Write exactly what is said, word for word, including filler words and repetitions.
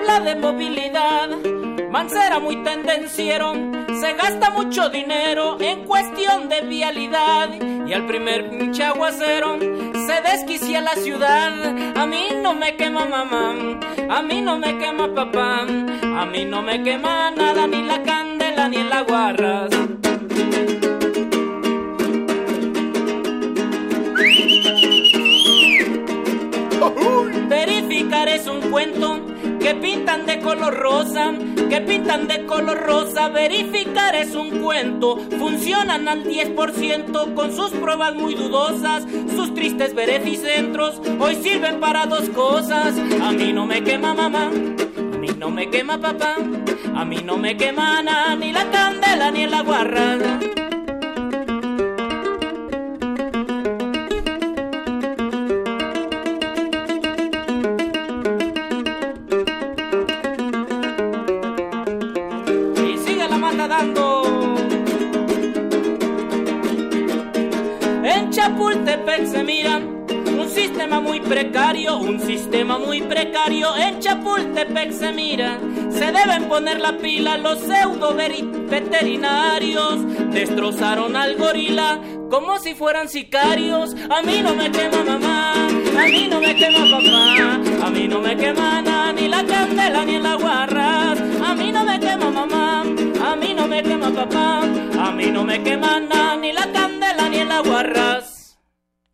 habla de movilidad, Mancera muy tendenciero, se gasta mucho dinero en cuestión de vialidad, y al primer pinche aguacero se desquicia la ciudad. A mí no me quema mamá, a mí no me quema papá, a mí no me quema nada, ni la candela ni el aguarrás. Verificar es un cuento que pintan de color rosa, que pintan de color rosa. Verificar es un cuento, funcionan al diez por ciento con sus pruebas muy dudosas. Sus tristes verificentros hoy sirven para dos cosas. A mí no me quema mamá, a mí no me quema papá, a mí no me quema nada, ni la candela ni el aguarrás. En Chapultepec se mira un sistema muy precario, un sistema muy precario. En Chapultepec se mira, se deben poner la pila los pseudo veterinarios. Destrozaron al gorila como si fueran sicarios. A mí no me quema mamá, a mí no me quema papá, a mí no me quema nada, ni la candela ni el aguarrás. A mí no me quema mamá, a mí no me quema papá, a mí no me quema nada, ni la candela